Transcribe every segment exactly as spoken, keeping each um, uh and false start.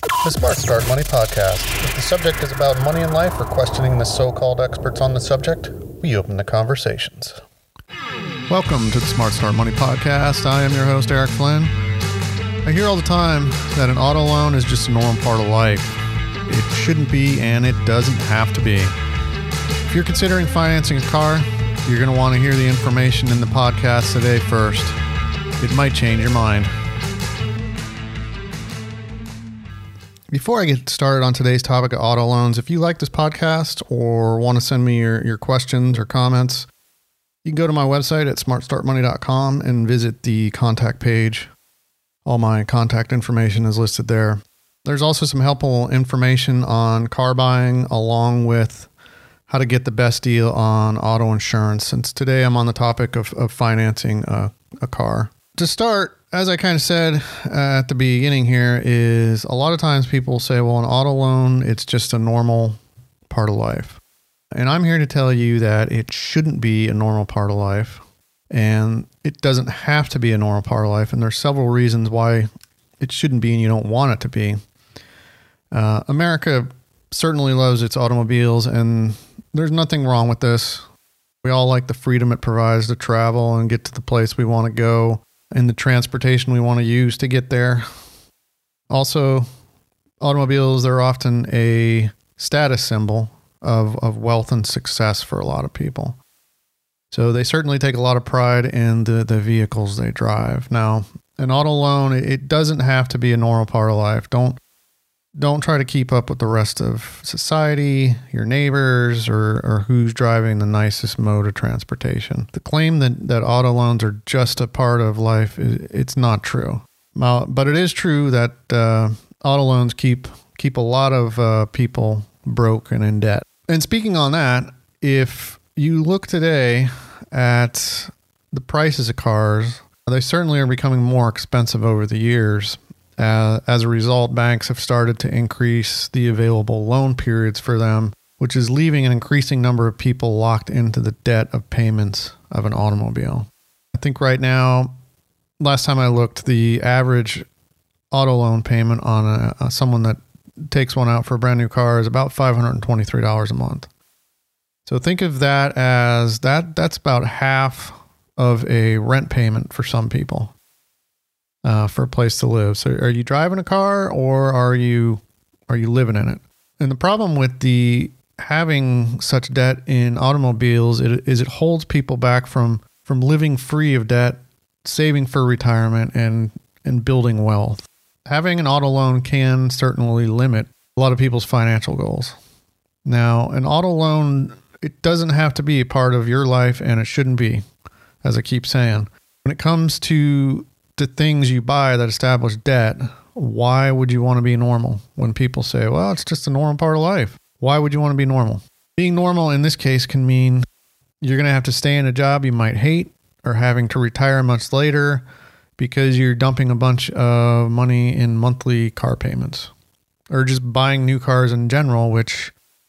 The Smart Start Money Podcast. If the subject is about money in life or questioning the so-called experts on the subject, we open the conversations. Welcome to the Smart Start Money Podcast. I am your host, Eric Flynn. I hear all the time that an auto loan is just a normal part of life. It shouldn't be, and it doesn't have to be. If you're considering financing a car, you're going to want to hear the information in the podcast today first. It might change your mind. Before I get started on today's topic of auto loans, if you like this podcast or want to send me your, your questions or comments, you can go to my website at smart start money dot com and visit the contact page. All my contact information is listed there. There's also some helpful information on car buying along with how to get the best deal on auto insurance, since today I'm on the topic of, of financing a, a car. To start, as I kind of said uh, at the beginning here, is a lot of times people say, well, an auto loan, it's just a normal part of life. And I'm here to tell you that it shouldn't be a normal part of life, and it doesn't have to be a normal part of life. And there's several reasons why it shouldn't be and you don't want it to be. Uh, America certainly loves its automobiles, and there's nothing wrong with this. We all like the freedom it provides to travel and get to the place we want to go and the transportation we want to use to get there. Also, automobiles, they're often a status symbol of, of wealth and success for a lot of people. So they certainly take a lot of pride in the, the vehicles they drive. Now, an auto loan, it doesn't have to be a normal part of life. Don't Don't try to keep up with the rest of society, your neighbors, or, or who's driving the nicest mode of transportation. The claim that, that auto loans are just a part of life, it's not true. Now, but it is true that uh, auto loans keep keep a lot of uh, people broke and in debt. And speaking on that, if you look today at the prices of cars, they certainly are becoming more expensive over the years. Uh, as a result, banks have started to increase the available loan periods for them, which is leaving an increasing number of people locked into the debt of payments of an automobile. I think right now, last time I looked, the average auto loan payment on a, a, someone that takes one out for a brand new car is about five hundred twenty-three dollars a month. So think of that as that that's about half of a rent payment for some people. Uh, for a place to live. So are you driving a car or are you are you living in it? And the problem with the having such debt in automobiles it, is it holds people back from from living free of debt, saving for retirement, and and building wealth. Having an auto loan can certainly limit a lot of people's financial goals. Now, an auto loan, it doesn't have to be a part of your life, and it shouldn't be, as I keep saying. When it comes to to things you buy that establish debt, why would you want to be normal? When people say, well, it's just a normal part of life. Why would you want to be normal? Being normal in this case can mean you're going to have to stay in a job you might hate, or having to retire much later because you're dumping a bunch of money in monthly car payments, or just buying new cars in general, which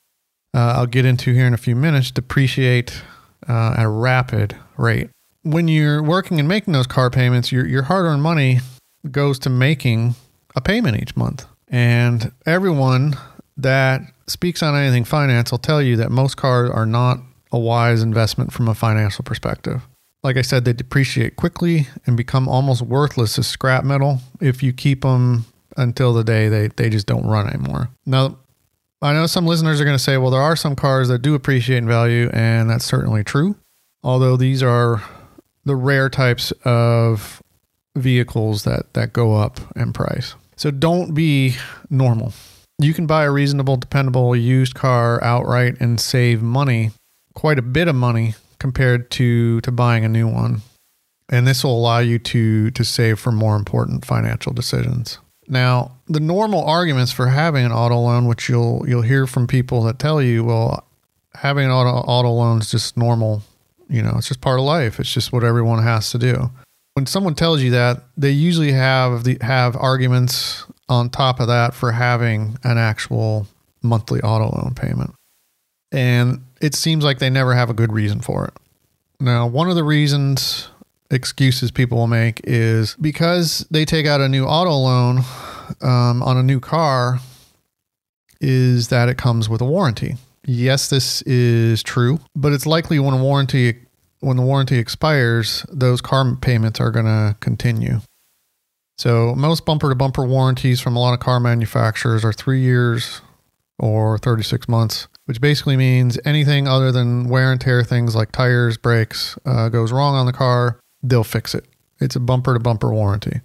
uh, I'll get into here in a few minutes, depreciate uh, at a rapid rate. When you're working and making those car payments, your your hard-earned money goes to making a payment each month. And everyone that speaks on anything finance will tell you that most cars are not a wise investment from a financial perspective. Like I said, they depreciate quickly and become almost worthless as scrap metal if you keep them until the day they, they just don't run anymore. Now, I know some listeners are going to say, well, there are some cars that do appreciate in value, and that's certainly true. Although these are the rare types of vehicles that, that go up in price. So don't be normal. You can buy a reasonable, dependable used car outright and save money, quite a bit of money compared to, to buying a new one. And this will allow you to, to save for more important financial decisions. Now, the normal arguments for having an auto loan, which you'll you'll hear from people that tell you, well, having an auto auto loan is just normal. You know, it's just part of life. It's just what everyone has to do. When someone tells you that, they usually have the have arguments on top of that for having an actual monthly auto loan payment. And it seems like they never have a good reason for it. Now, one of the reasons, excuses people will make is because they take out a new auto loan, um, on a new car is that it comes with a warranty. Yes, this is true, but it's likely when a warranty when the warranty expires, those car payments are going to continue. So most bumper-to-bumper warranties from a lot of car manufacturers are three years or thirty-six months, which basically means anything other than wear and tear things like tires, brakes, uh, goes wrong on the car, they'll fix it. It's a bumper-to-bumper warranty.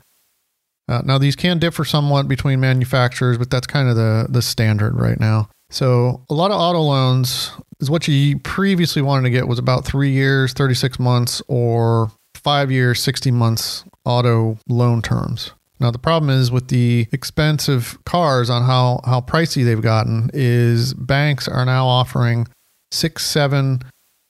Uh, now, these can differ somewhat between manufacturers, but that's kind of the, the standard right now. So a lot of auto loans is what you previously wanted to get was about three years, thirty-six months, or five years, sixty months auto loan terms. Now, the problem is with the expensive cars on how, how pricey they've gotten is banks are now offering six, seven,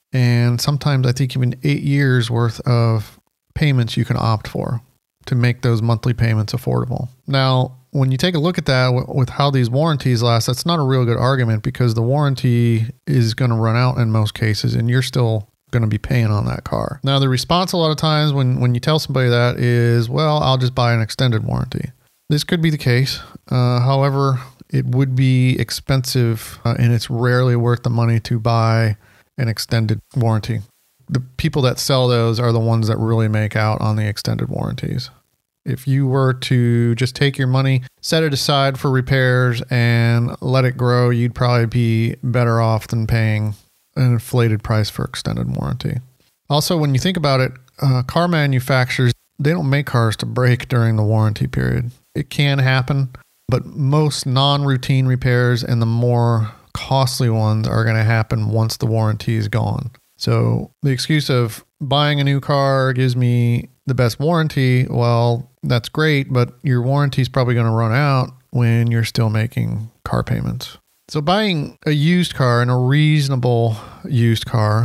and sometimes I think even eight years worth of payments you can opt for to make those monthly payments affordable. Now, when you take a look at that w- with how these warranties last, that's not a real good argument because the warranty is going to run out in most cases and you're still going to be paying on that car. Now, the response a lot of times when, when you tell somebody that is, well, I'll just buy an extended warranty. This could be the case. Uh, however, it would be expensive uh, and it's rarely worth the money to buy an extended warranty. The people that sell those are the ones that really make out on the extended warranties. If you were to just take your money, set it aside for repairs and let it grow, you'd probably be better off than paying an inflated price for extended warranty. Also, when you think about it, uh, car manufacturers, they don't make cars to break during the warranty period. It can happen, but most non-routine repairs and the more costly ones are going to happen once the warranty is gone. So the excuse of buying a new car gives me the best warranty, well, that's great, but your warranty is probably going to run out when you're still making car payments. So buying a used car and a reasonable used car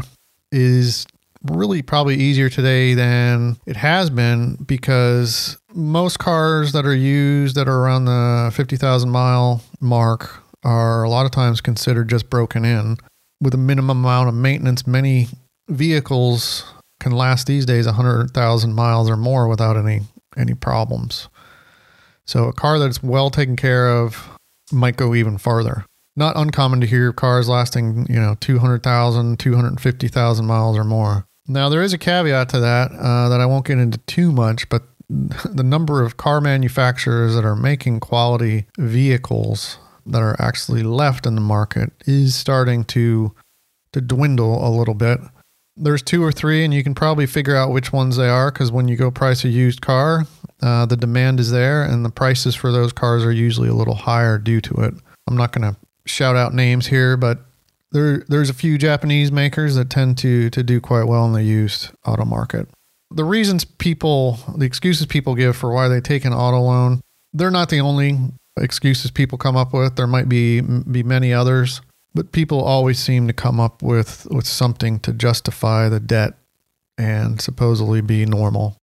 is really probably easier today than it has been because most cars that are used that are around the fifty thousand mile mark are a lot of times considered just broken in. With a minimum amount of maintenance, many vehicles can last these days one hundred thousand miles or more without any any problems. So a car that's well taken care of might go even farther. Not uncommon to hear cars lasting, you know, two hundred thousand, two hundred fifty thousand miles or more. Now, there is a caveat to that uh, that I won't get into too much, but the number of car manufacturers that are making quality vehicles that are actually left in the market is starting to to dwindle a little bit. There's two or three, and you can probably figure out which ones they are because when you go price a used car, uh, the demand is there, and the prices for those cars are usually a little higher due to it. I'm not going to shout out names here, but there there's a few Japanese makers that tend to to do quite well in the used auto market. The reasons people, the excuses people give for why they take an auto loan, they're not the only excuses people come up with. There might be be many others, but people always seem to come up with, with something to justify the debt and supposedly be normal.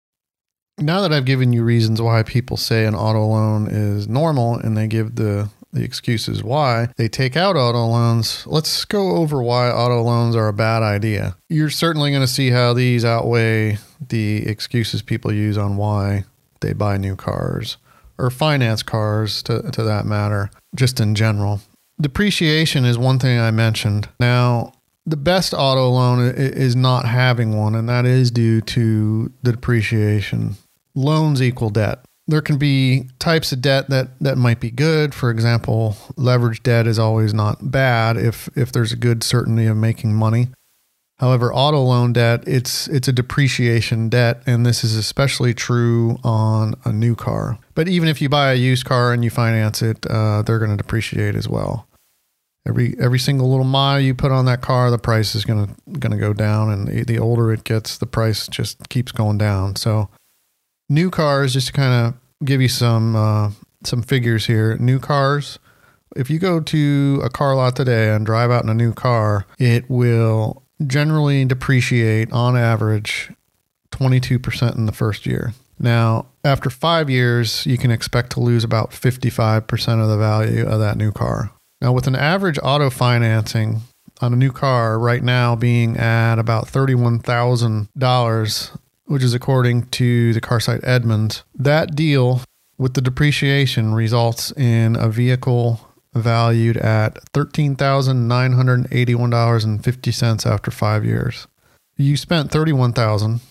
Now that I've given you reasons why people say an auto loan is normal and they give the the excuses why they take out auto loans, let's go over why auto loans are a bad idea. You're certainly going to see how these outweigh the excuses people use on why they buy new cars or finance cars to, to that matter, just in general. Depreciation is one thing I mentioned. Now, the best auto loan is not having one, and that is due to the depreciation. Loans equal debt. There can be types of debt that, that might be good. For example, leverage debt is always not bad if, if there's a good certainty of making money. However, auto loan debt, it's it's a depreciation debt, and this is especially true on a new car. But even if you buy a used car and you finance it, uh, they're going to depreciate as well. Every every single little mile you put on that car, the price is going to going to go down, and the, the older it gets, the price just keeps going down. So new cars, just to kind of give you some uh, some figures here, new cars, if you go to a car lot today and drive out in a new car, it will generally depreciate on average twenty-two percent in the first year. Now, after five years, you can expect to lose about fifty-five percent of the value of that new car. Now, with an average auto financing on a new car right now being at about thirty-one thousand dollars, which is according to the car site Edmunds, that deal with the depreciation results in a vehicle valued at thirteen thousand nine hundred eighty-one dollars and fifty cents after five years. You spent thirty-one thousand dollars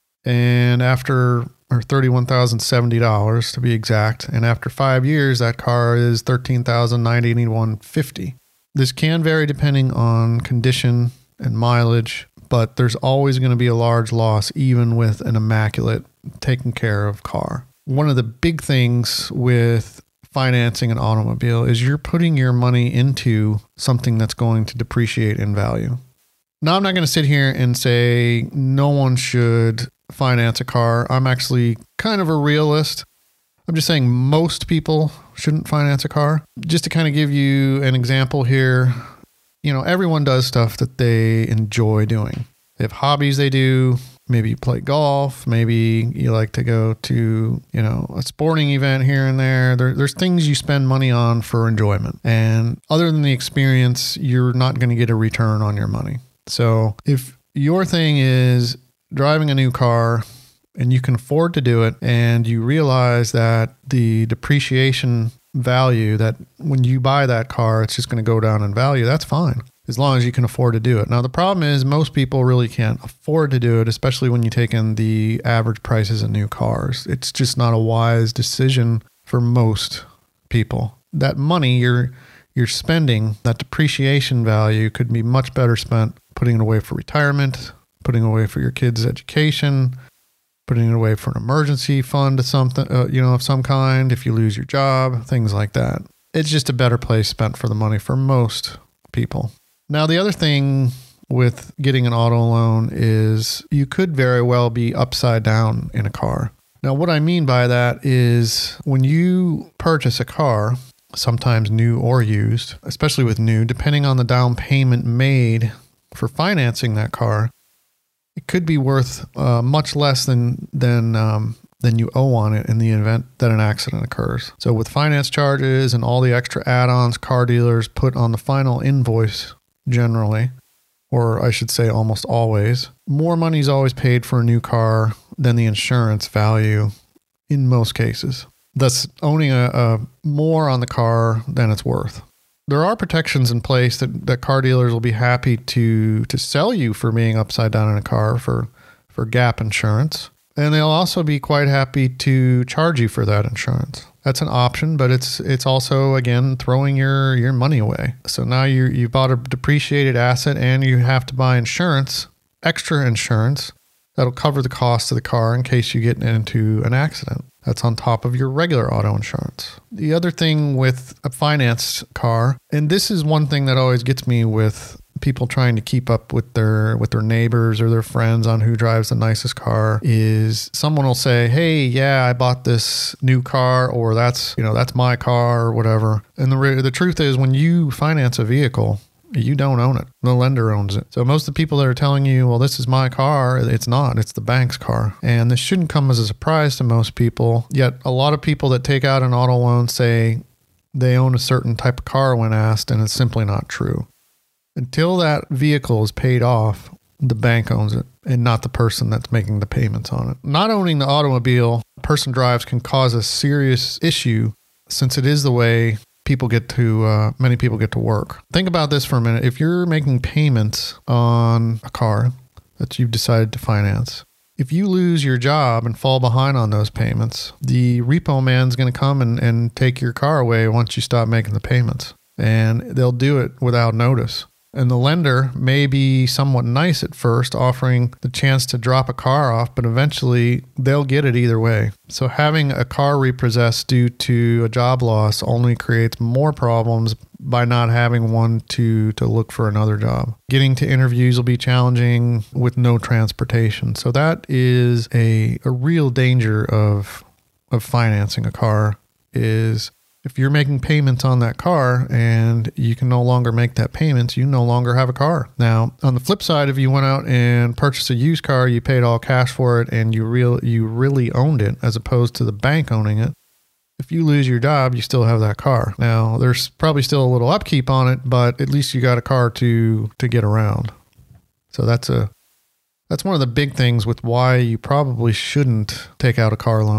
and after, or thirty-one thousand seventy dollars to be exact. And after five years, that car is thirteen thousand nine hundred eighty-one dollars and fifty cents. This can vary depending on condition and mileage, but there's always going to be a large loss, even with an immaculate, taken care of car. One of the big things with financing an automobile is you're putting your money into something that's going to depreciate in value. Now, I'm not going to sit here and say no one should finance a car. I'm actually kind of a realist. I'm just saying most people shouldn't finance a car. Just to kind of give you an example here, you know, everyone does stuff that they enjoy doing. They have hobbies they do. Maybe you play golf. Maybe you like to go to, you know, a sporting event here and there. there. There's things you spend money on for enjoyment. And other than the experience, you're not going to get a return on your money. So if your thing is driving a new car and you can afford to do it, and you realize that the depreciation value, that when you buy that car, it's just going to go down in value, that's fine, as long as you can afford to do it. Now, the problem is most people really can't afford to do it, especially when you take in the average prices of new cars. It's just not a wise decision for most people. That money you're you're spending, that depreciation value, could be much better spent putting it away for retirement, putting it away for your kids' education, putting it away for an emergency fund of something, uh, you know, of some kind, if you lose your job, things like that. It's just a better place spent for the money for most people. Now, the other thing with getting an auto loan is you could very well be upside down in a car. Now, what I mean by that is when you purchase a car, sometimes new or used, especially with new, depending on the down payment made for financing that car, it could be worth uh, much less than than um, than you owe on it in the event that an accident occurs. So with finance charges and all the extra add-ons car dealers put on the final invoice generally, or I should say almost always, more money is always paid for a new car than the insurance value in most cases. Thus owning a, a more on the car than it's worth. There are protections in place that, that car dealers will be happy to to sell you for being upside down in a car for, for gap insurance. And they'll also be quite happy to charge you for that insurance. That's an option, but it's it's also, again, throwing your, your money away. So now you you bought a depreciated asset and you have to buy insurance, extra insurance, that'll cover the cost of the car in case you get into an accident. That's on top of your regular auto insurance. The other thing with a financed car, and this is one thing that always gets me with people trying to keep up with their with their neighbors or their friends on who drives the nicest car, is someone will say, hey, yeah, I bought this new car, or that's, you know, that's my car or whatever. And the the truth is, when you finance a vehicle, you don't own it. The lender owns it. So most of the people that are telling you, well, this is my car, it's not. It's the bank's car. And this shouldn't come as a surprise to most people. Yet a lot of people that take out an auto loan say they own a certain type of car when asked, and it's simply not true. Until that vehicle is paid off, the bank owns it and not the person that's making the payments on it. Not owning the automobile a person drives can cause a serious issue, since it is the way people get to, uh, many people get to work. Think about this for a minute. If you're making payments on a car that you've decided to finance, if you lose your job and fall behind on those payments, the repo man's going to come and, and take your car away once you stop making the payments. And they'll do it without notice. And the lender may be somewhat nice at first, offering the chance to drop a car off, but eventually they'll get it either way. So having a car repossessed due to a job loss only creates more problems by not having one to, to look for another job. Getting to interviews will be challenging with no transportation. So that is a, a real danger of, of financing a car, is if you're making payments on that car and you can no longer make that payment, you no longer have a car. Now, on the flip side, if you went out and purchased a used car, you paid all cash for it, and you real you really owned it as opposed to the bank owning it, if you lose your job, you still have that car. Now, there's probably still a little upkeep on it, but at least you got a car to to get around. So that's a that's one of the big things with why you probably shouldn't take out a car loan.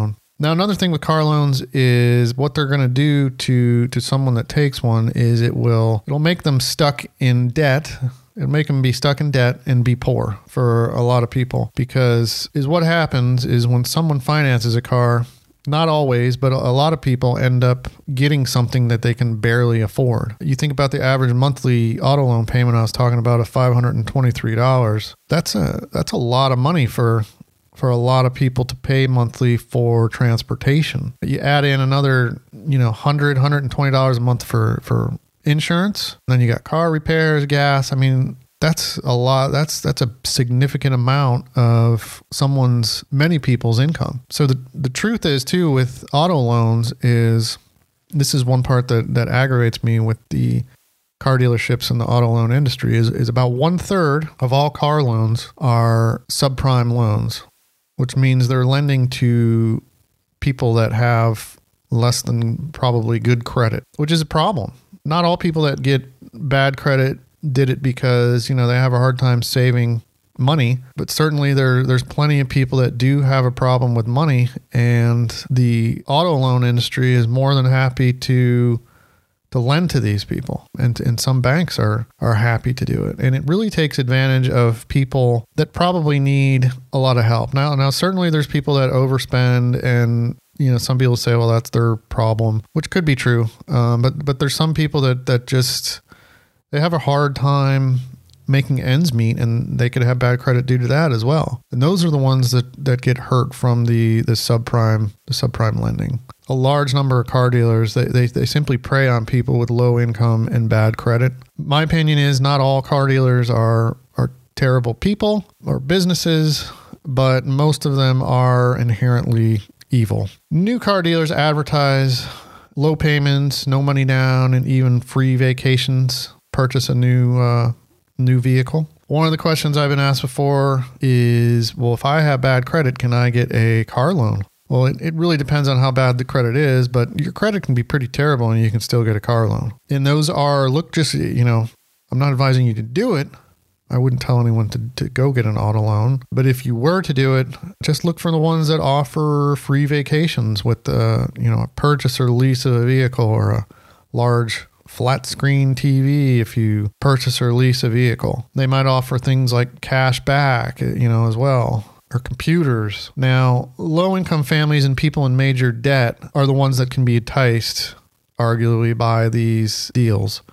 Now, another thing with car loans is what they're going to do to to someone that takes one is it will it'll make them stuck in debt. It'll make them be stuck in debt and be poor for a lot of people, because is what happens is when someone finances a car, not always, but a lot of people end up getting something that they can barely afford. You think about the average monthly auto loan payment I was talking about of five hundred twenty-three dollars. That's a that's a lot of money for for a lot of people to pay monthly for transportation. You add in another, you know, one hundred dollars, one hundred twenty dollars a month for, for insurance. Then you got car repairs, gas. I mean, that's a lot. That's that's a significant amount of someone's, many people's income. So the, the truth is too with auto loans is, this is one part that, that aggravates me with the car dealerships and the auto loan industry is, is about one third of all car loans are subprime loans, which means they're lending to people that have less than probably good credit, which is a problem. Not all people that get bad credit did it because, you know, they have a hard time saving money, but certainly there there's plenty of people that do have a problem with money, and the auto loan industry is more than happy to to lend to these people, and and some banks are are happy to do it, and it really takes advantage of people that probably need a lot of help. Now, now certainly there's people that overspend, and you know, some people say, well, that's their problem, which could be true, um, but but there's some people that that just they have a hard time making ends meet, and they could have bad credit due to that as well. And those are the ones that, that get hurt from the, the subprime, the subprime lending. A large number of car dealers, they, they, they simply prey on people with low income and bad credit. My opinion is not all car dealers are, are terrible people or businesses, but most of them are inherently evil. New car dealers advertise low payments, no money down, and even free vacations. Purchase a new, uh, new vehicle. One of the questions I've been asked before is, well, if I have bad credit, can I get a car loan? Well, it, it really depends on how bad the credit is, but your credit can be pretty terrible and you can still get a car loan. And those are, look, just, you know, I'm not advising you to do it. I wouldn't tell anyone to, to go get an auto loan. But if you were to do it, just look for the ones that offer free vacations with, uh, you know, a purchase or lease of a vehicle, or a large flat screen T V if you purchase or lease a vehicle. They might offer things like cash back, you know, as well, or computers. Now, low-income families and people in major debt are the ones that can be enticed, arguably, by these deals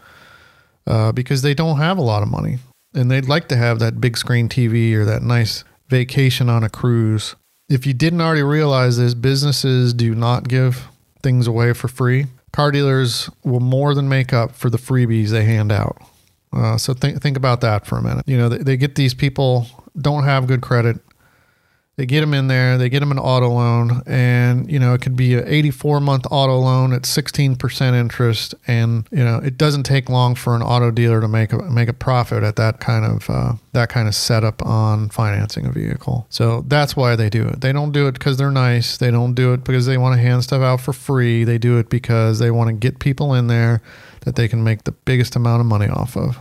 uh, because they don't have a lot of money, and they'd like to have that big screen T V or that nice vacation on a cruise. If you didn't already realize this, businesses do not give things away for free. Car dealers will more than make up for the freebies they hand out. Uh, so think think about that for a minute. You know, they, they get these people, don't have good credit. They get them in there, they get them an auto loan, and, you know, it could be an eighty-four month auto loan at sixteen percent interest. And, you know, it doesn't take long for an auto dealer to make a, make a profit at that kind of, uh, that kind of setup on financing a vehicle. So that's why they do it. They don't do it because they're nice. They don't do it because they want to hand stuff out for free. They do it because they want to get people in there that they can make the biggest amount of money off of.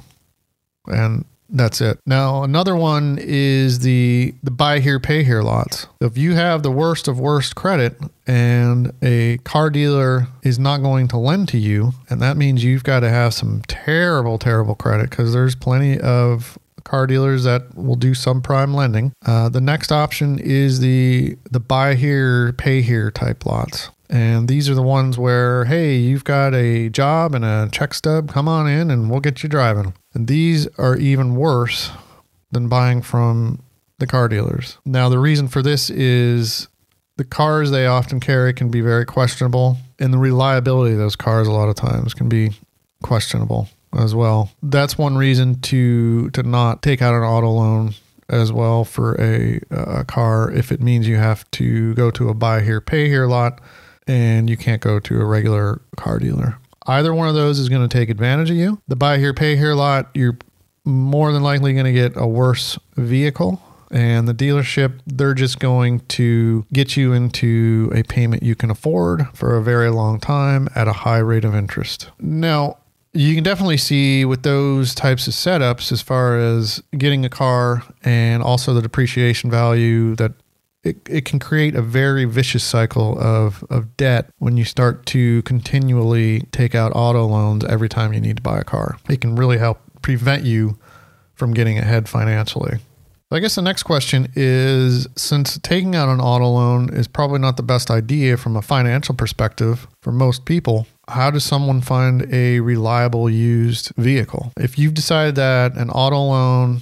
And that's it. Now, another one is the, the buy here, pay here lots. If you have the worst of worst credit and a car dealer is not going to lend to you, and that means you've got to have some terrible, terrible credit, because there's plenty of car dealers that will do subprime lending. Uh, the next option is the, the buy here, pay here type lots. And these are the ones where, hey, you've got a job and a check stub, come on in and we'll get you driving. And these are even worse than buying from the car dealers. Now, the reason for this is the cars they often carry can be very questionable, and the reliability of those cars a lot of times can be questionable as well. That's one reason to to not take out an auto loan as well for a, a car, if it means you have to go to a buy here, pay here lot, and you can't go to a regular car dealer. Either one of those is going to take advantage of you. The buy here, pay here lot, you're more than likely going to get a worse vehicle. And the dealership, they're just going to get you into a payment you can afford for a very long time at a high rate of interest. Now, you can definitely see with those types of setups, as far as getting a car and also the depreciation value that it, it can create a very vicious cycle of, of debt when you start to continually take out auto loans every time you need to buy a car. It can really help prevent you from getting ahead financially. I guess the next question is, since taking out an auto loan is probably not the best idea from a financial perspective for most people, how does someone find a reliable used vehicle? If you've decided that an auto loan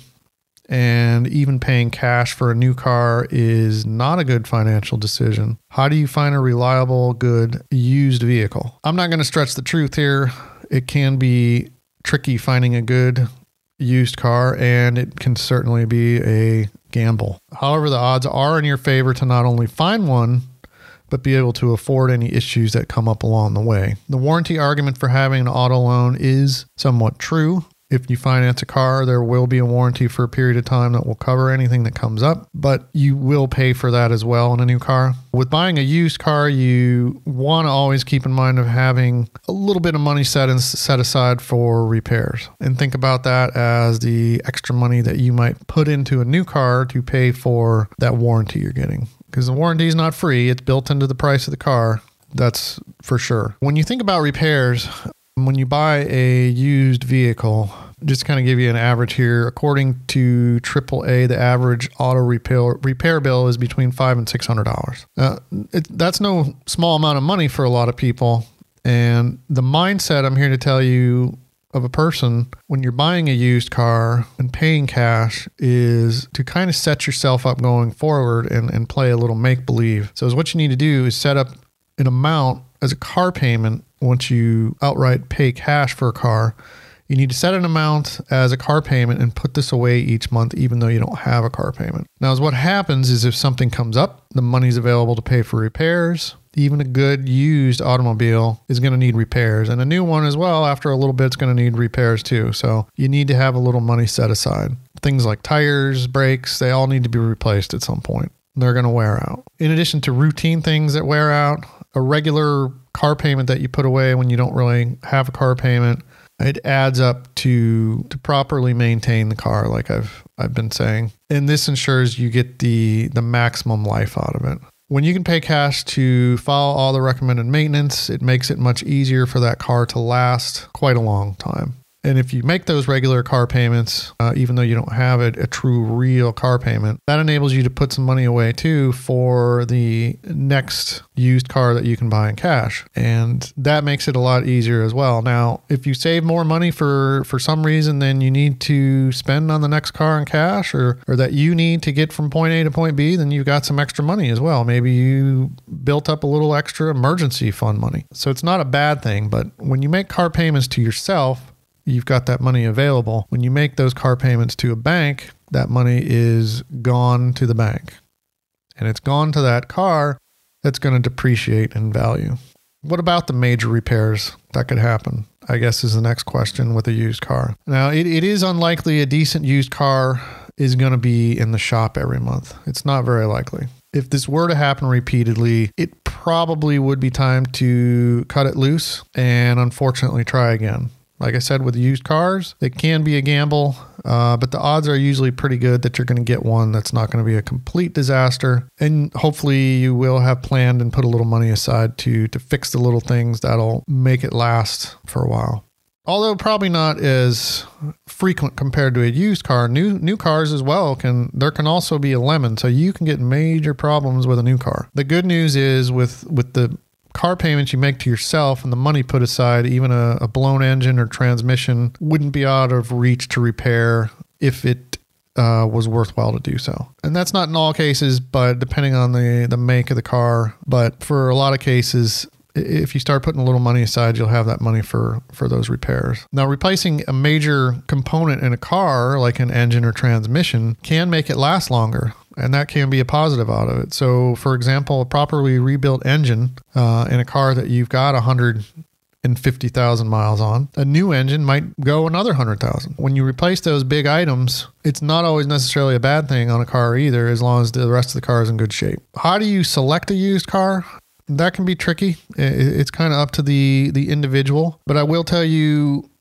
and even paying cash for a new car is not a good financial decision, how do you find a reliable, good used vehicle? I'm not going to stretch the truth here. It can be tricky finding a good used car, and it can certainly be a gamble. However, the odds are in your favor to not only find one, but be able to afford any issues that come up along the way. The warranty argument for having an auto loan is somewhat true. If you finance a car, there will be a warranty for a period of time that will cover anything that comes up, but you will pay for that as well in a new car. With buying a used car, you want to always keep in mind of having a little bit of money set and set aside for repairs. And think about that as the extra money that you might put into a new car to pay for that warranty you're getting. Because the warranty is not free. It's built into the price of the car. That's for sure. When you think about repairs, when you buy a used vehicle, just to kind of give you an average here, according to triple A, the average auto repair repair bill is between five and six hundred dollars. Uh, it, that's no small amount of money for a lot of people. And the mindset I'm here to tell you of a person when you're buying a used car and paying cash is to kind of set yourself up going forward and, and play a little make believe. So what you need to do is set up an amount as a car payment. Once you outright pay cash for a car, you need to set an amount as a car payment and put this away each month, even though you don't have a car payment. Now, as what happens is if something comes up, the money's available to pay for repairs. Even a good used automobile is going to need repairs, and a new one as well, after a little bit, it's going to need repairs too. So you need to have a little money set aside. Things like tires, brakes, they all need to be replaced at some point. They're going to wear out. In addition to routine things that wear out, a regular car payment that you put away when you don't really have a car payment, it adds up to to properly maintain the car, like I've I've been saying. And this ensures you get the the maximum life out of it. When you can pay cash to follow all the recommended maintenance, it makes it much easier for that car to last quite a long time. And if you make those regular car payments, uh, even though you don't have it, a true real car payment, that enables you to put some money away too for the next used car that you can buy in cash. And that makes it a lot easier as well. Now, if you save more money for, for some reason than you need to spend on the next car in cash, or, or that you need to get from point A to point B, then you've got some extra money as well. Maybe you built up a little extra emergency fund money. So it's not a bad thing, but when you make car payments to yourself, you've got that money available. When you make those car payments to a bank, that money is gone to the bank. And it's gone to that car that's going to depreciate in value. What about the major repairs that could happen? I guess is the next question with a used car. Now, it, it is unlikely a decent used car is going to be in the shop every month. It's not very likely. If this were to happen repeatedly, it probably would be time to cut it loose and unfortunately try again. Like I said, with used cars, it can be a gamble, uh, but the odds are usually pretty good that you're going to get one that's not going to be a complete disaster. And hopefully you will have planned and put a little money aside to, to fix the little things that'll make it last for a while. Although probably not as frequent compared to a used car, new new cars as well can, there can also be a lemon. So you can get major problems with a new car. The good news is with, with the car payments you make to yourself and the money put aside, even a, a blown engine or transmission wouldn't be out of reach to repair if it uh, was worthwhile to do so. And that's not in all cases, but depending on the, the make of the car. But for a lot of cases, if you start putting a little money aside, you'll have that money for, for those repairs. Now, replacing a major component in a car, like an engine or transmission, can make it last longer. And that can be a positive out of it. So, for example, a properly rebuilt engine uh, in a car that you've got one hundred fifty thousand miles on, a new engine might go another one hundred thousand. When you replace those big items, it's not always necessarily a bad thing on a car either, as long as the rest of the car is in good shape. How do you select a used car? That can be tricky. It's kind of up to the, the individual. But I will tell you,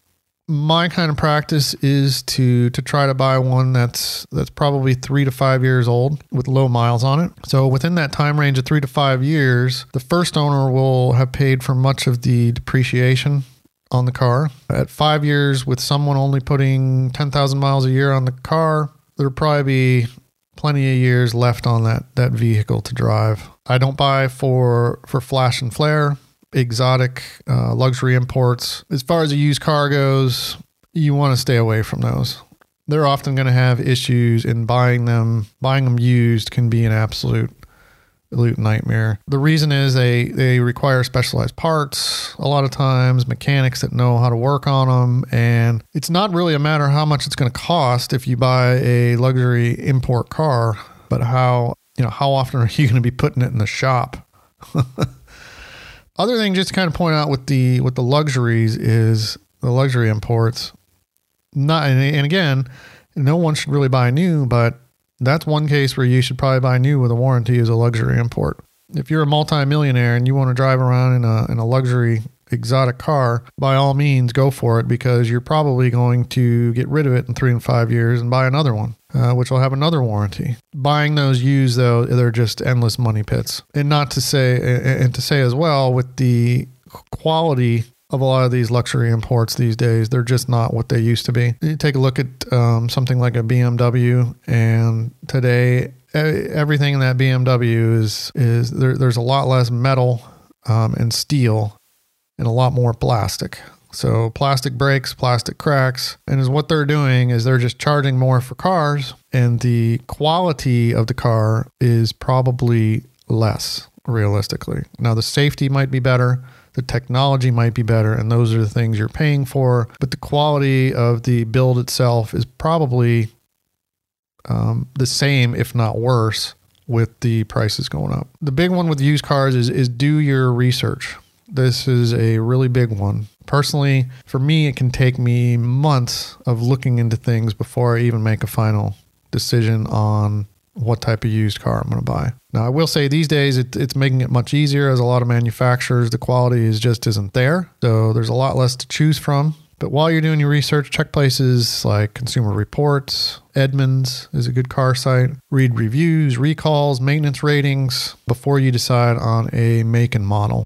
My kind of practice is to to try to buy one that's that's probably three to five years old with low miles on it. So within that time range of three to five years, the first owner will have paid for much of the depreciation on the car. At five years, with someone only putting ten thousand miles a year on the car, there'll probably be plenty of years left on that that vehicle to drive. I don't buy for for flash and flare. Exotic uh, luxury imports. As far as a used car goes, you want to stay away from those. They're often going to have issues, and buying them, buying them used can be an absolute, absolute nightmare. The reason is they, they require specialized parts a lot of times, mechanics that know how to work on them, and it's not really a matter of how much it's going to cost if you buy a luxury import car, but how, you know, how often are you going to be putting it in the shop? Other thing just to kind of point out with the with the luxuries is the luxury imports. Not and, and again, no one should really buy new, but that's one case where you should probably buy new with a warranty as a luxury import. If you're a multimillionaire and you want to drive around in a in a luxury exotic car, by all means go for it, because you're probably going to get rid of it in three and five years and buy another one, uh, which will have another warranty. Buying those used, though, they're just endless money pits. And not to say, and to say as well, with the quality of a lot of these luxury imports these days, they're just not what they used to be. You take a look at um, something like a B M W, and today everything in that B M W is is there, there's a lot less metal um, and steel, and a lot more plastic. So plastic breaks, plastic cracks, and is what they're doing is they're just charging more for cars, and the quality of the car is probably less, realistically. Now the safety might be better, the technology might be better, and those are the things you're paying for, but the quality of the build itself is probably um, the same, if not worse, with the prices going up. The big one with used cars is is do your research. This is a really big one. Personally, for me, it can take me months of looking into things before I even make a final decision on what type of used car I'm going to buy. Now, I will say these days it, it's making it much easier, as a lot of manufacturers, the quality is just isn't there. So there's a lot less to choose from. But while you're doing your research, check places like Consumer Reports. Edmunds is a good car site. Read reviews, recalls, maintenance ratings before you decide on a make and model.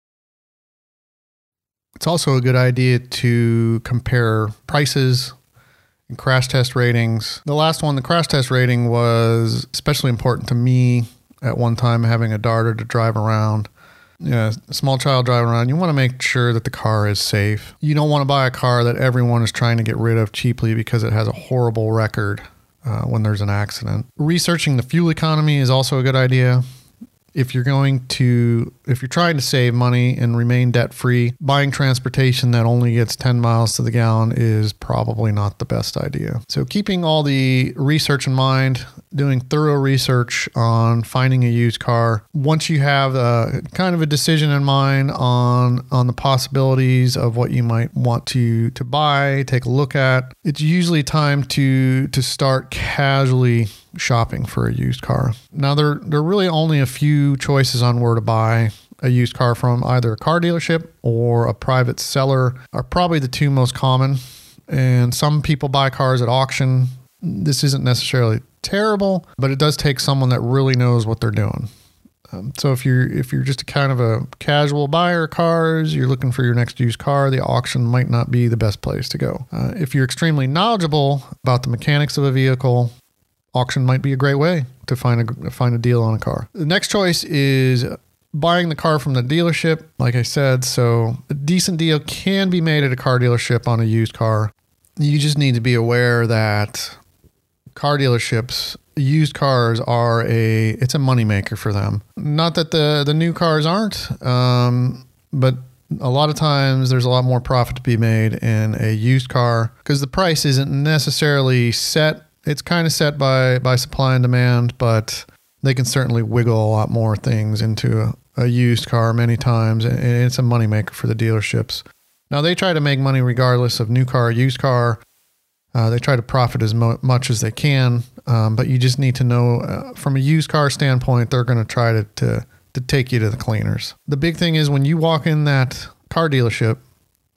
It's also a good idea to compare prices and crash test ratings. The last one, the crash test rating, was especially important to me at one time, having a daughter to drive around. Yeah, a small child driving around. You want to make sure that the car is safe. You don't want to buy a car that everyone is trying to get rid of cheaply because it has a horrible record uh, when there's an accident. Researching the fuel economy is also a good idea. If you're going to, if you're trying to save money and remain debt-free, buying transportation that only gets ten miles to the gallon is probably not the best idea. So keeping all the research in mind, doing thorough research on finding a used car. Once you have a kind of a decision in mind on, on the possibilities of what you might want to, to buy, take a look at, it's usually time to, to start casually shopping for a used car. Now, there, there are really only a few choices on where to buy a used car from. Either a car dealership or a private seller are probably the two most common. And some people buy cars at auction. This isn't necessarily terrible, but it does take someone that really knows what they're doing. Um, so if you're if you're just a kind of a casual buyer of cars, you're looking for your next used car, the auction might not be the best place to go. Uh, if you're extremely knowledgeable about the mechanics of a vehicle, auction might be a great way to find a find a deal on a car. The next choice is buying the car from the dealership. Like I said, so a decent deal can be made at a car dealership on a used car. You just need to be aware that car dealerships, used cars are a, it's a moneymaker for them. Not that the, the new cars aren't, um, but a lot of times there's a lot more profit to be made in a used car because the price isn't necessarily set. It's kind of set by, by supply and demand, but they can certainly wiggle a lot more things into a, a used car many times, and it's a moneymaker for the dealerships. Now, they try to make money regardless of new car or used car. Uh, they try to profit as mo- much as they can, um, but you just need to know uh, from a used car standpoint, they're going to try to, to to take you to the cleaners. The big thing is when you walk in that car dealership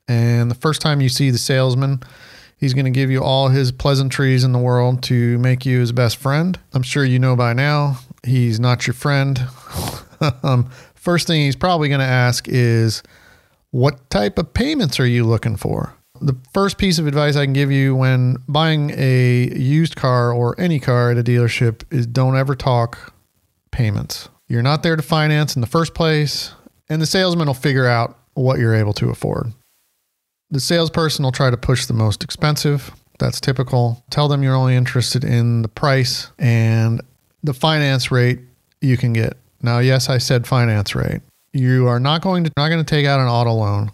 And the first time you see the salesman, he's going to give you all his pleasantries in the world to make you his best friend. I'm sure you know by now, he's not your friend. um, first thing he's probably going to ask is, what type of payments are you looking for? The first piece of advice I can give you when buying a used car or any car at a dealership is don't ever talk payments. You're not there to finance in the first place, and the salesman will figure out what you're able to afford. The salesperson will try to push the most expensive. That's typical. Tell them you're only interested in the price and the finance rate you can get. Now, yes, I said finance rate. You are not going to not going to take out an auto loan,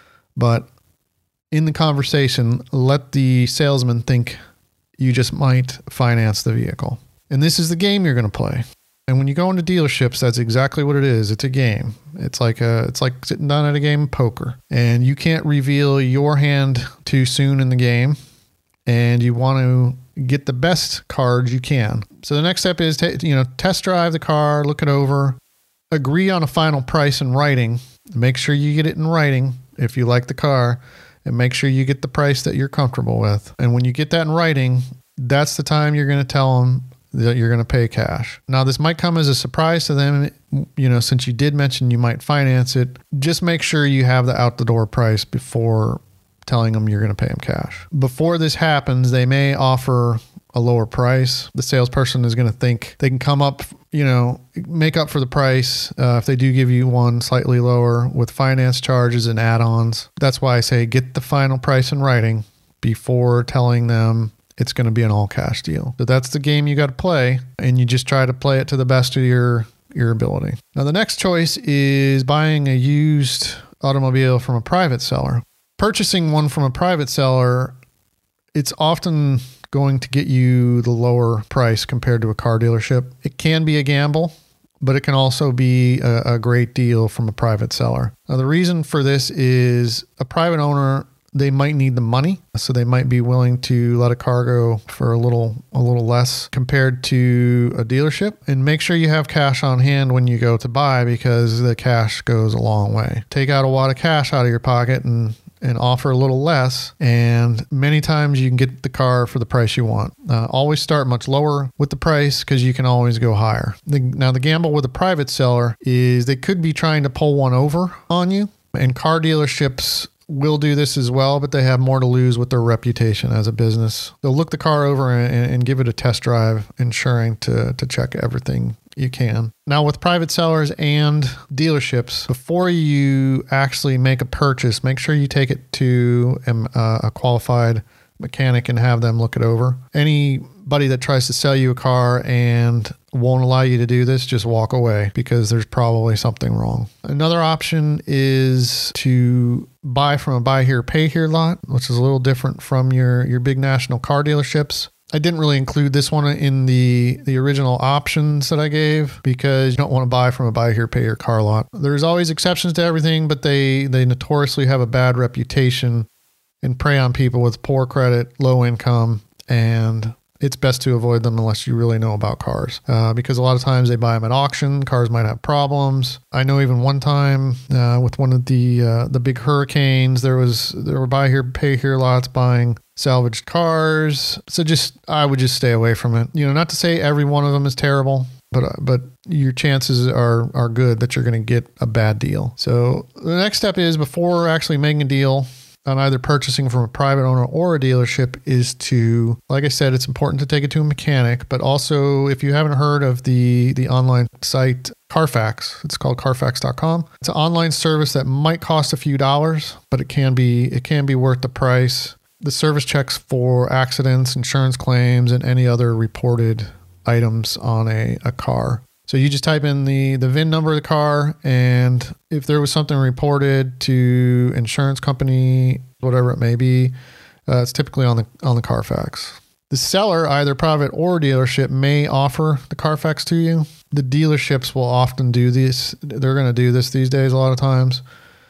but in the conversation, let the salesman think you just might finance the vehicle. And this is the game you're going to play. And when you go into dealerships, that's exactly what it is. It's a game. It's like a, it's like sitting down at a game of poker, and you can't reveal your hand too soon in the game, and you want to get the best cards you can. So the next step is to, you know, test drive the car, look it over, agree on a final price in writing. Make sure you get it in writing if you like the car, and make sure you get the price that you're comfortable with. And when you get that in writing, that's the time you're going to tell them that you're going to pay cash. Now, this might come as a surprise to them, you know, since you did mention you might finance it. Just make sure you have the out the door price before telling them you're going to pay them cash. Before this happens, they may offer a lower price. The salesperson is going to think they can come up, you know, make up for the price uh, if they do give you one slightly lower with finance charges and add-ons. That's why I say get the final price in writing before telling them it's going to be an all cash deal. So that's the game you got to play, and you just try to play it to the best of your, your ability. Now, the next choice is buying a used automobile from a private seller. Purchasing one from a private seller, it's often going to get you the lower price compared to a car dealership. It can be a gamble, but it can also be a, a great deal from a private seller. Now, the reason for this is a private owner, they might need the money, so they might be willing to let a car go for a little a little less compared to a dealership. And make sure you have cash on hand when you go to buy, because the cash goes a long way. Take out a wad of cash out of your pocket and and offer a little less, and many times you can get the car for the price you want. Uh, always start much lower with the price, because you can always go higher. The, now, the gamble with a private seller is they could be trying to pull one over on you, and car dealerships will do this as well, but they have more to lose with their reputation as a business. They'll look the car over and, and give it a test drive, ensuring to, to check everything you can. Now, with private sellers and dealerships, before you actually make a purchase, make sure you take it to a, a qualified mechanic and have them look it over. Anybody that tries to sell you a car and won't allow you to do this, just walk away, because there's probably something wrong. Another option is to buy from a buy here, pay here lot, which is a little different from your, your big national car dealerships. I didn't really include this one in the, the original options that I gave, because you don't want to buy from a buy here, pay here car lot. There's always exceptions to everything, but they, they notoriously have a bad reputation and prey on people with poor credit, low income, and it's best to avoid them unless you really know about cars, uh, because a lot of times they buy them at auction. Cars might have problems. I know even one time uh, with one of the uh, the big hurricanes, there was there were buy here, pay here lots buying salvaged cars. So just I would just stay away from it. You know, not to say every one of them is terrible, but uh, but your chances are are good that you're going to get a bad deal. So the next step is, before actually making a deal on either purchasing from a private owner or a dealership, is to, like I said, it's important to take it to a mechanic, but also, if you haven't heard of the, the online site Carfax, it's called Carfax dot com. It's an online service that might cost a few dollars, but it can be, it can be worth the price. The service checks for accidents, insurance claims, and any other reported items on a, a car. So you just type in the, the V I N number of the car, and if there was something reported to insurance company, whatever it may be, uh, it's typically on the on the Carfax. The seller, either private or dealership, may offer the Carfax to you. The dealerships will often do this. They're going to do this these days a lot of times,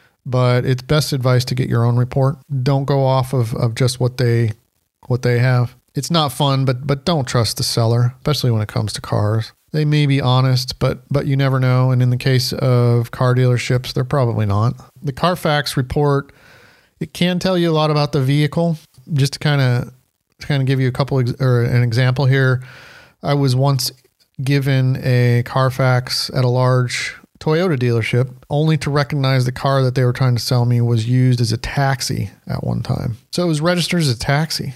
but it's best advice to get your own report. Don't go off of, of just what they what they have. It's not fun, but but don't trust the seller, especially when it comes to cars. They may be honest, but but you never know. And in the case of car dealerships, they're probably not. The Carfax report It can tell you a lot about the vehicle. Just to kind of to kind of give you a couple ex- or an example here, I was once given a Carfax at a large Toyota dealership, only to recognize the car that they were trying to sell me was used as a taxi at one time. So it was registered as a taxi,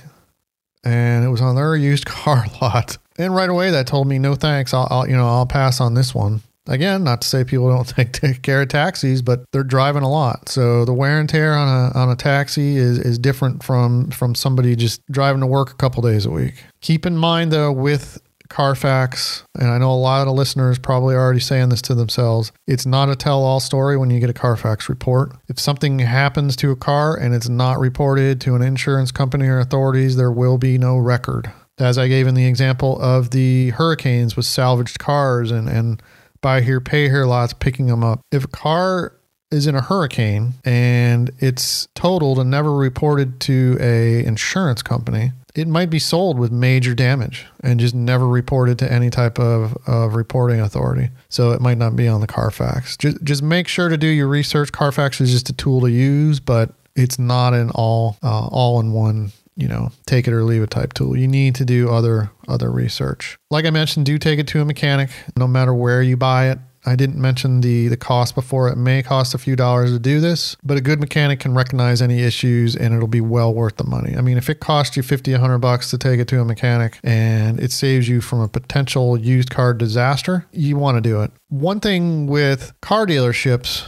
and it was on their used car lot. And right away, that told me, no thanks. I'll, I'll you know I'll pass on this one. Again, not to say people don't take, take care of taxis, but they're driving a lot. So the wear and tear on a on a taxi is, is different from, from somebody just driving to work a couple days a week. Keep in mind, though, with Carfax, and I know a lot of the listeners probably are already saying this to themselves, it's not a tell-all story when you get a Carfax report. If something happens to a car and it's not reported to an insurance company or authorities, there will be no record. As I gave in the example of the hurricanes with salvaged cars and, and buy here, pay here lots, picking them up. If a car is in a hurricane and it's totaled and never reported to a insurance company, it might be sold with major damage and just never reported to any type of, of reporting authority. So it might not be on the Carfax. Just, just make sure to do your research. Carfax is just a tool to use, but it's not an all, uh, all in one, you know, take it or leave it type tool. You need to do other, other research. Like I mentioned, do take it to a mechanic, no matter where you buy it. I didn't mention the, the cost before. It may cost a few dollars to do this, but a good mechanic can recognize any issues and it'll be well worth the money. I mean, if it costs you fifty, a hundred bucks to take it to a mechanic and it saves you from a potential used car disaster, you want to do it. One thing with car dealerships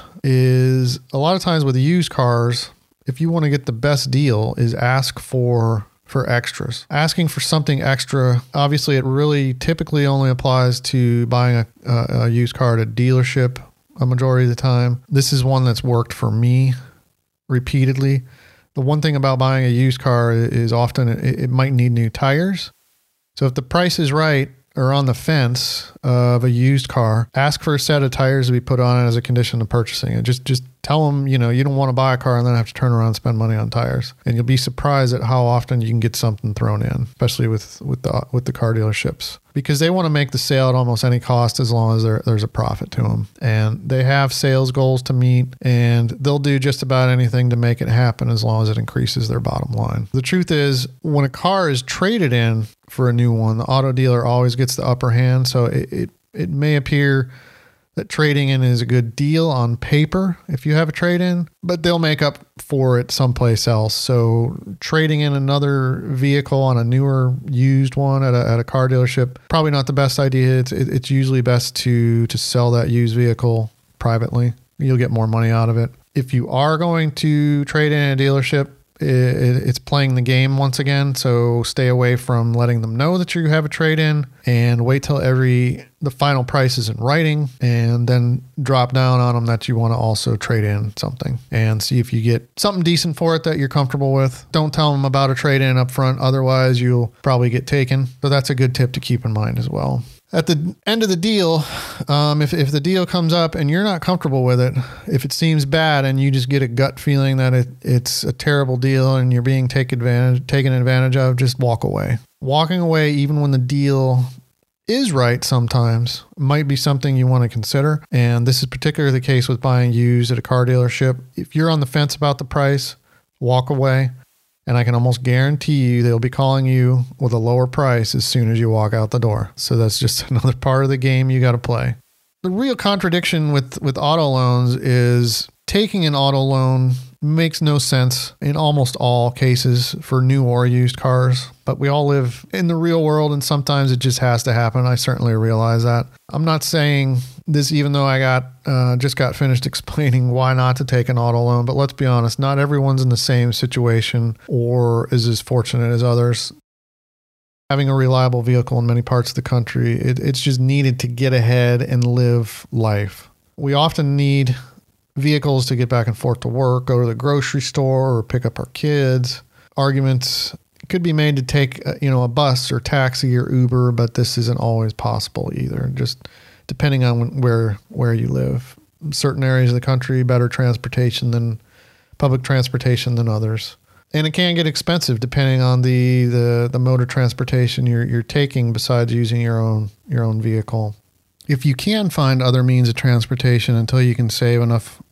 is a lot of times with used cars, if you want to get the best deal, is ask for for extras. Asking for something extra, obviously it really typically only applies to buying a, a, a used car at a dealership a majority of the time. This is one that's worked for me repeatedly. The one thing about buying a used car is often it, it might need new tires. So if the price is right or on the fence of a used car, ask for a set of tires to be put on it as a condition of purchasing it. Just, just tell them, you know, you don't want to buy a car and then have to turn around and spend money on tires. And you'll be surprised at how often you can get something thrown in, especially with, with the, with the car dealerships, because they want to make the sale at almost any cost as long as there, there's a profit to them. And they have sales goals to meet, and they'll do just about anything to make it happen as long as it increases their bottom line. The truth is, when a car is traded in for a new one, the auto dealer always gets the upper hand. So it, it, it may appear that trading in is a good deal on paper if you have a trade-in, but they'll make up for it someplace else. So trading in another vehicle on a newer used one at a, at a car dealership, probably not the best idea. It's, it, it's usually best to, to sell that used vehicle privately. You'll get more money out of it. If you are going to trade in a dealership, it's playing the game once again. So stay away from letting them know that you have a trade-in, and wait till every the final price is in writing, and then drop down on them that you want to also trade in something and see if you get something decent for it that you're comfortable with. Don't tell them about a trade-in up front. Otherwise, you'll probably get taken. So that's a good tip to keep in mind as well. At the end of the deal, um, if, if the deal comes up and you're not comfortable with it, if it seems bad and you just get a gut feeling that it, it's a terrible deal and you're being take advantage, taken advantage of, just walk away. Walking away, even when the deal is right, sometimes might be something you want to consider. And this is particularly the case with buying used at a car dealership. If you're on the fence about the price, walk away. And I can almost guarantee you they'll be calling you with a lower price as soon as you walk out the door. So that's just another part of the game you got to play. The real contradiction with, with auto loans is taking an auto loan makes no sense in almost all cases for new or used cars. But we all live in the real world, and sometimes it just has to happen. I certainly realize that. I'm not saying this, even though I got uh, just got finished explaining why not to take an auto loan. But let's be honest, not everyone's in the same situation or is as fortunate as others. Having a reliable vehicle in many parts of the country, it, it's just needed to get ahead and live life. We often need vehicles to get back and forth to work, go to the grocery store, or pick up our kids. Arguments could be made to take, uh, you know, a bus or taxi or Uber, but this isn't always possible either. Just depending on where where you live. In certain areas of the country, better transportation than public transportation than others. And it can get expensive depending on the, the, the mode of transportation you're you're taking besides using your own your own vehicle. If you can find other means of transportation until you can save enough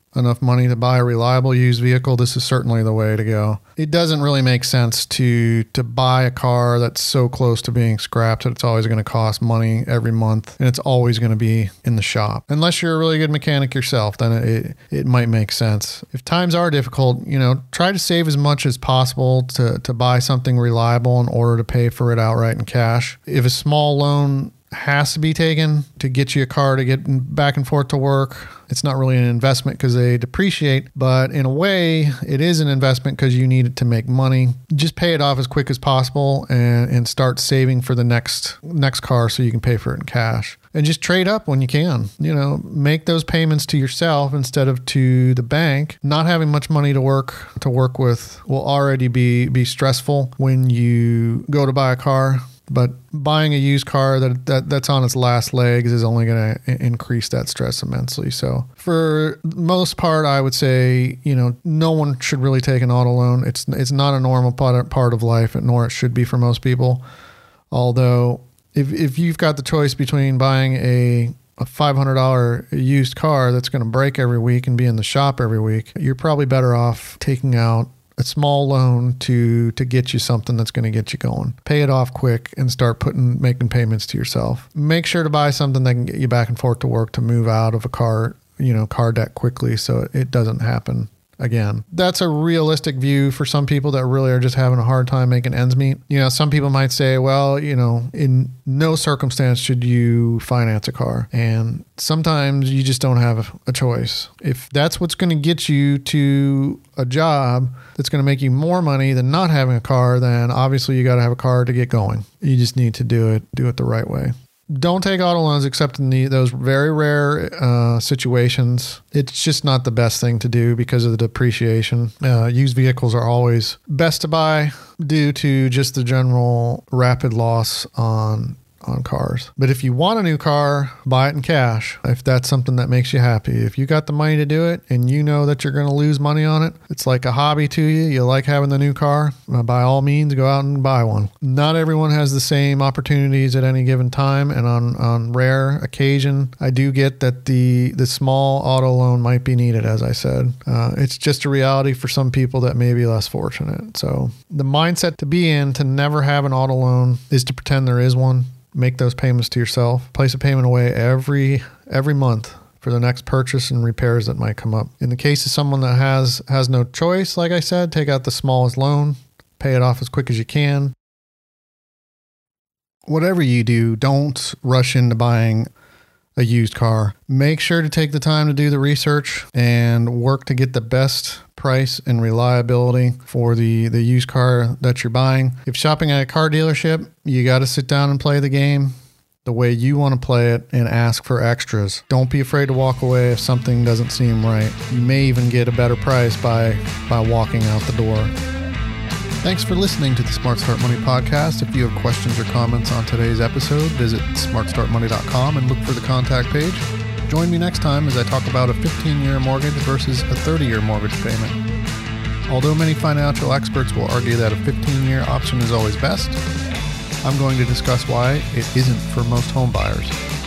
enough money to buy a reliable used vehicle, this is certainly the way to go. It doesn't really make sense to to buy a car that's so close to being scrapped that it's always going to cost money every month and it's always going to be in the shop. Unless you're a really good mechanic yourself, then it, it might make sense. If times are difficult, you know, try to save as much as possible to, to buy something reliable in order to pay for it outright in cash. If a small loan has to be taken to get you a car to get back and forth to work, it's not really an investment because they depreciate, but in a way it is an investment because you need it to make money. Just pay it off as quick as possible and, and start saving for the next next car so you can pay for it in cash. And just trade up when you can. You know, make those payments to yourself instead of to the bank. Not having much money to work to work with will already be be stressful when you go to buy a car. But buying a used car that, that that's on its last legs is only going to increase that stress immensely. So for the most part, I would say, you know, no one should really take an auto loan. It's it's not a normal part part of life, nor it should be for most people. Although if if you've got the choice between buying a a five hundred dollars used car that's going to break every week and be in the shop every week, you're probably better off taking out a small loan to to get you something that's going to get you going. Pay it off quick and start putting making payments to yourself. Make sure to buy something that can get you back and forth to work to move out of a car, you know, car debt quickly so it doesn't happen again. That's a realistic view for some people that really are just having a hard time making ends meet. You know, some people might say, well, you know, in no circumstance should you finance a car. And sometimes you just don't have a choice. If that's what's going to get you to a job that's going to make you more money than not having a car, then obviously you got to have a car to get going. You just need to do it, do it the right way. Don't take auto loans except in the, those very rare uh, situations. It's just not the best thing to do because of the depreciation. Uh, used vehicles are always best to buy due to just the general rapid loss on on cars. But if you want a new car, buy it in cash. If that's something that makes you happy. If you got the money to do it and you know that you're going to lose money on it, it's like a hobby to you. You like having the new car. By all means, go out and buy one. Not everyone has the same opportunities at any given time. And on, on rare occasion, I do get that the, the small auto loan might be needed, as I said. Uh, it's just a reality for some people that may be less fortunate. So the mindset to be in to never have an auto loan is to pretend there is one. Make those payments to yourself. Place a payment away every every month for the next purchase and repairs that might come up. In the case of someone that has has no choice, like I said, take out the smallest loan, pay it off as quick as you can. Whatever you do, don't rush into buying a used car. Make sure to take the time to do the research and work to get the best price and reliability for the, the used car that you're buying. If shopping at a car dealership, you got to sit down and play the game the way you want to play it and ask for extras. Don't be afraid to walk away if something doesn't seem right. You may even get a better price by, by walking out the door. Thanks for listening to the Smart Start Money podcast. If you have questions or comments on today's episode, visit smart start money dot com and look for the contact page. Join me next time as I talk about a fifteen-year mortgage versus a thirty-year mortgage payment. Although many financial experts will argue that a fifteen-year option is always best, I'm going to discuss why it isn't for most home buyers.